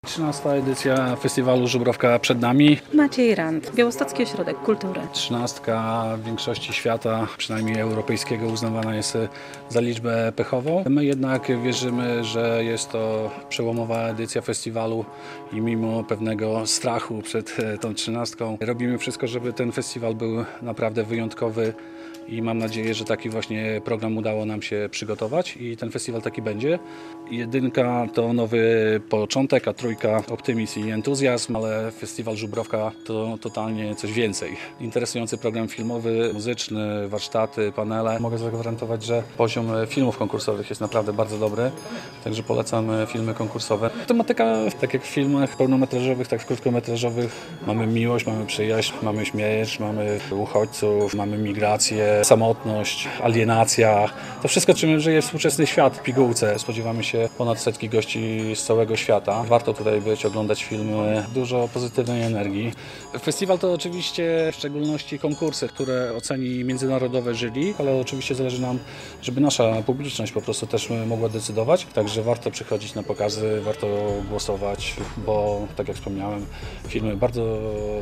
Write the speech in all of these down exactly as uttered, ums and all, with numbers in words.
trzynasta edycja festiwalu Żubrowka przed nami. Maciej Rand, Białostocki Ośrodek Kultury. Trzynastka w większości świata, przynajmniej europejskiego, uznawana jest za liczbę pechową. My jednak wierzymy, że jest to przełomowa edycja festiwalu i mimo pewnego strachu przed tą trzynastką robimy wszystko, żeby ten festiwal był naprawdę wyjątkowy. I mam nadzieję, że taki właśnie program udało nam się przygotować i ten festiwal taki będzie. Jedynka to nowy początek, a trójka optymizm i entuzjazm, ale festiwal Żubrowka to totalnie coś więcej. Interesujący program filmowy, muzyczny, warsztaty, panele. Mogę zagwarantować, że poziom filmów konkursowych jest naprawdę bardzo dobry, także polecam filmy konkursowe. Tematyka, tak jak w filmach pełnometrażowych, tak w krótkometrażowych, mamy miłość, mamy przyjaźń, mamy śmierć, mamy uchodźców, mamy migrację, samotność, alienacja. To wszystko, czym żyje współczesny świat w pigułce. Spodziewamy się ponad setki gości z całego świata. Warto tutaj być, oglądać filmy. Dużo pozytywnej energii. Festiwal to oczywiście w szczególności konkursy, które oceni międzynarodowe jury, ale oczywiście zależy nam, żeby nasza publiczność po prostu też mogła decydować. Także warto przychodzić na pokazy, warto głosować, bo tak jak wspomniałem, filmy bardzo,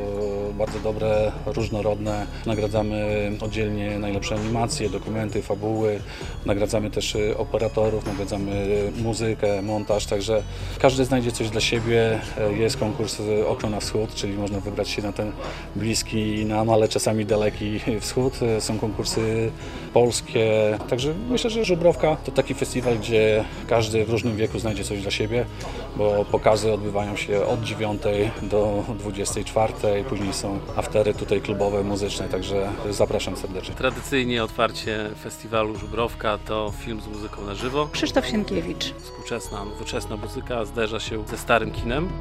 bardzo dobre, różnorodne. Nagradzamy oddzielnie najlepsze animacje, dokumenty, fabuły. Nagradzamy też operatorów, nagradzamy muzykę, montaż, także każdy znajdzie coś dla siebie. Jest konkurs Okno na wschód, czyli można wybrać się na ten bliski nam, ale czasami daleki wschód. Są konkursy polskie, także myślę, że Żubrowka to taki festiwal, gdzie każdy w różnym wieku znajdzie coś dla siebie, bo pokazy odbywają się od dziewiątej do dwudziestej czwartej, później są aftery tutaj klubowe, muzyczne, także zapraszam serdecznie. Tradycyjnie otwarcie festiwalu Żubrowka to film z muzyką na żywo. Krzysztof Sienkiewicz. Współczesna, nowoczesna muzyka zderza się ze starym kinem.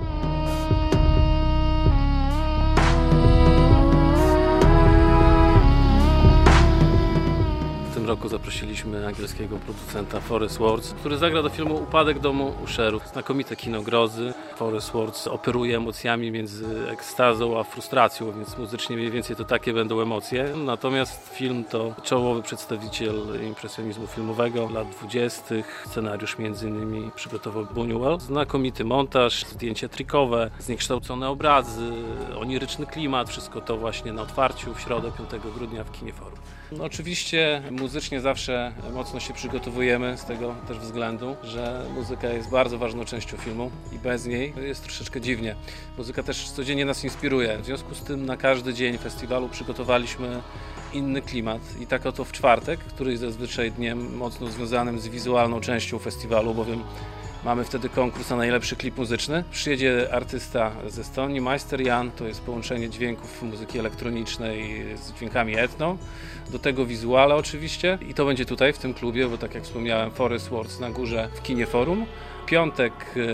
W tym roku zaprosiliśmy angielskiego producenta Forest Words, który zagra do filmu Upadek domu Usherów. Znakomite kino grozy. Forest Words operuje emocjami między ekstazą a frustracją, więc muzycznie mniej więcej to takie będą emocje. Natomiast film to czołowy przedstawiciel impresjonizmu filmowego lat dwudziestych. Scenariusz między innymi przygotował Buñuel. Znakomity montaż, zdjęcia trikowe, zniekształcone obrazy, oniryczny klimat. Wszystko to właśnie na otwarciu w środę piątego grudnia w kinie Forum. No, oczywiście muzycznie zawsze mocno się przygotowujemy z tego też względu, że muzyka jest bardzo ważną częścią filmu i bez niej jest troszeczkę dziwnie. Muzyka też codziennie nas inspiruje. W związku z tym na każdy dzień festiwalu przygotowaliśmy inny klimat i tak oto w czwartek, który jest zazwyczaj dniem mocno związanym z wizualną częścią festiwalu, bowiem mamy wtedy konkurs na najlepszy klip muzyczny. Przyjedzie artysta z Estonii, Meister Jan, to jest połączenie dźwięków muzyki elektronicznej z dźwiękami etno. Do tego wizuale oczywiście i to będzie tutaj w tym klubie, bo tak jak wspomniałem, Forest Words na górze w kinie Forum. Piątek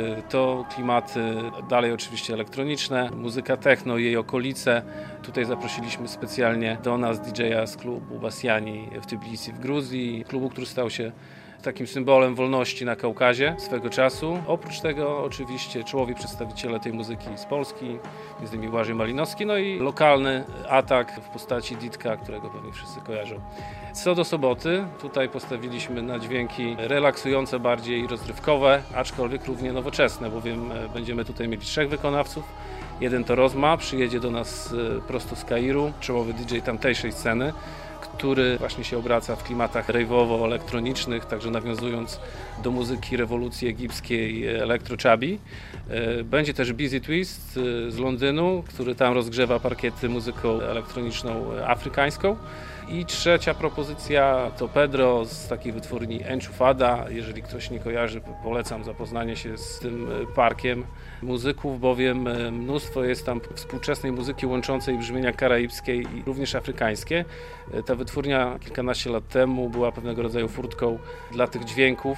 to klimaty dalej oczywiście elektroniczne, muzyka techno i jej okolice. Tutaj zaprosiliśmy specjalnie do nas D J a z klubu Basjani w Tbilisi w Gruzji, klubu, który stał się takim symbolem wolności na Kaukazie swego czasu. Oprócz tego oczywiście czołowi przedstawiciele tej muzyki z Polski, między innymi Błażej Malinowski, no i lokalny atak w postaci Ditka, którego pewnie wszyscy kojarzą. Co do soboty, tutaj postawiliśmy na dźwięki relaksujące bardziej i rozrywkowe, aczkolwiek równie nowoczesne, bowiem będziemy tutaj mieli trzech wykonawców. Jeden to Rozma, przyjedzie do nas prosto z Kairu, czołowy D J tamtejszej sceny, który właśnie się obraca w klimatach rave'owo-elektronicznych, także nawiązując do muzyki rewolucji egipskiej Electro Chubby. Będzie też Busy Twist z Londynu, który tam rozgrzewa parkiety muzyką elektroniczną afrykańską. I trzecia propozycja to Pedro z takiej wytwórni Enchufada. Jeżeli ktoś nie kojarzy, polecam zapoznanie się z tym parkiem muzyków, bowiem mnóstwo jest tam współczesnej muzyki łączącej brzmienia karaibskie i również afrykańskie. Ta wytwórnia kilkanaście lat temu była pewnego rodzaju furtką dla tych dźwięków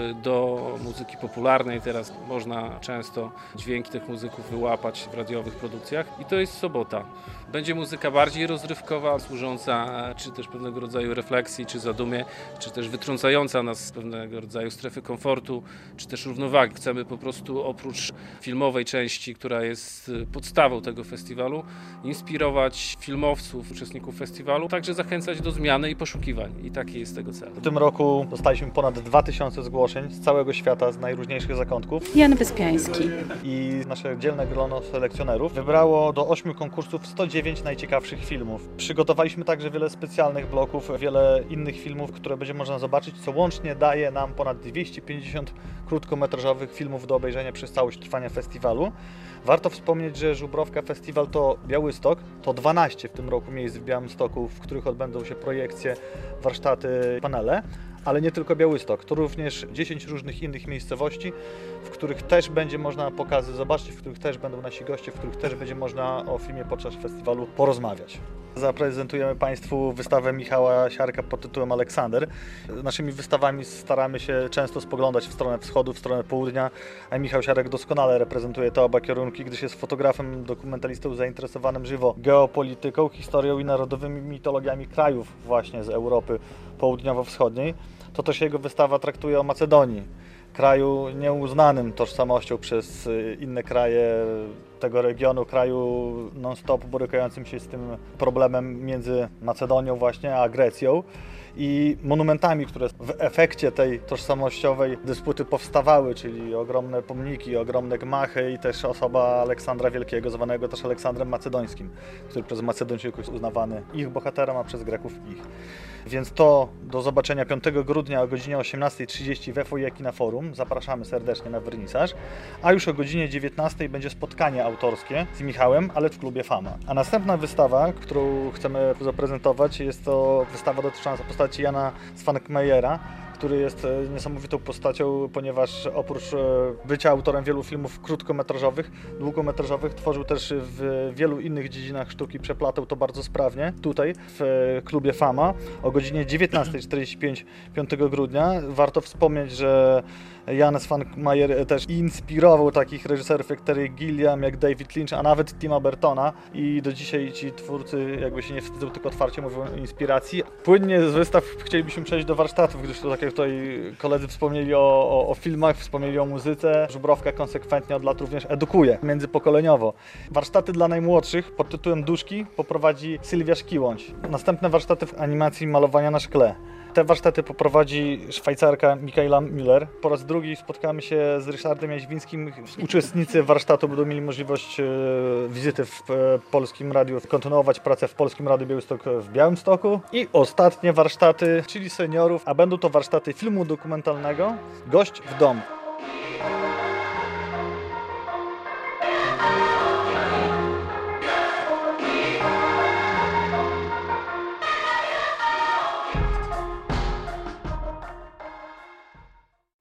do muzyki popularnej. Teraz można często dźwięki tych muzyków wyłapać w radiowych produkcjach i to jest sobota. Będzie muzyka bardziej rozrywkowa, służąca czy też pewnego rodzaju refleksji, czy zadumie, czy też wytrącająca nas z pewnego rodzaju strefy komfortu, czy też równowagi. Chcemy po prostu oprócz filmu filmowej części, która jest podstawą tego festiwalu, inspirować filmowców, uczestników festiwalu, także zachęcać do zmiany i poszukiwań. I taki jest tego cel. W tym roku dostaliśmy ponad dwa tysiące zgłoszeń z całego świata, z najróżniejszych zakątków. Jan Wyspiański. I nasze dzielne grono selekcjonerów wybrało do ośmiu konkursów sto dziewięć najciekawszych filmów. Przygotowaliśmy także wiele specjalnych bloków, wiele innych filmów, które będzie można zobaczyć, co łącznie daje nam ponad dwieście pięćdziesiąt krótkometrażowych filmów do obejrzenia przez całość trwania festiwalu. Warto wspomnieć, że Żubrowka Festiwal to Białystok, to dwanaście w tym roku miejsc w Białymstoku, w których odbędą się projekcje, warsztaty, panele. Ale nie tylko Białystok, to również dziesięć różnych innych miejscowości, w których też będzie można pokazy zobaczyć, w których też będą nasi goście, w których też będzie można o filmie podczas festiwalu porozmawiać. Zaprezentujemy Państwu wystawę Michała Siarka pod tytułem Aleksander. Naszymi wystawami staramy się często spoglądać w stronę wschodu, w stronę południa, a Michał Siarek doskonale reprezentuje te oba kierunki, gdyż jest fotografem, dokumentalistą zainteresowanym żywo geopolityką, historią i narodowymi mitologiami krajów właśnie z Europy Południowo-Wschodniej. To też jego wystawa traktuje o Macedonii, kraju nieuznanym tożsamością przez inne kraje tego regionu, kraju non-stop borykającym się z tym problemem między Macedonią właśnie a Grecją i monumentami, które w efekcie tej tożsamościowej dysputy powstawały, czyli ogromne pomniki, ogromne gmachy i też osoba Aleksandra Wielkiego, zwanego też Aleksandrem Macedońskim, który przez Macedończyków jest uznawany ich bohaterem, a przez Greków ich. Więc to do zobaczenia piątego grudnia o godzinie osiemnastej trzydzieści we foyer Kina Forum. Zapraszamy serdecznie na wernisaż. A już o godzinie dziewiętnastej będzie spotkanie autorskie z Michałem, ale w klubie Fama. A następna wystawa, którą chcemy zaprezentować, jest to wystawa dotycząca postaci Jana Svankmajera, który jest niesamowitą postacią, ponieważ oprócz bycia autorem wielu filmów krótkometrażowych, długometrażowych, tworzył też w wielu innych dziedzinach sztuki, przeplatał to bardzo sprawnie. Tutaj w klubie Fama o godzinie dziewiętnastej czterdzieści pięć piątego grudnia. Warto wspomnieć, że Jan Svankmajer też inspirował takich reżyserów jak Terry Gilliam, jak David Lynch, a nawet Tima Burtona i do dzisiaj ci twórcy jakby się nie wstydzą, tylko otwarcie mówią o inspiracji. Płynnie z wystaw chcielibyśmy przejść do warsztatów, gdyż to tak jak tutaj koledzy wspomnieli o, o, o filmach, wspomnieli o muzyce. Żubrowka konsekwentnie od lat również edukuje międzypokoleniowo. Warsztaty dla najmłodszych pod tytułem Duszki poprowadzi Sylwia Szkiłądź. Następne warsztaty w animacji malowania na szkle. Te warsztaty poprowadzi Szwajcarka Michaela Müller. Po raz drugi spotkamy się z Ryszardem Jaźwińskim. Uczestnicy warsztatu będą mieli możliwość e, wizyty w e, Polskim Radiu, kontynuować pracę w Polskim Radiu Białystok w Białymstoku. I ostatnie warsztaty, czyli seniorów, a będą to warsztaty filmu dokumentalnego Gość w domu.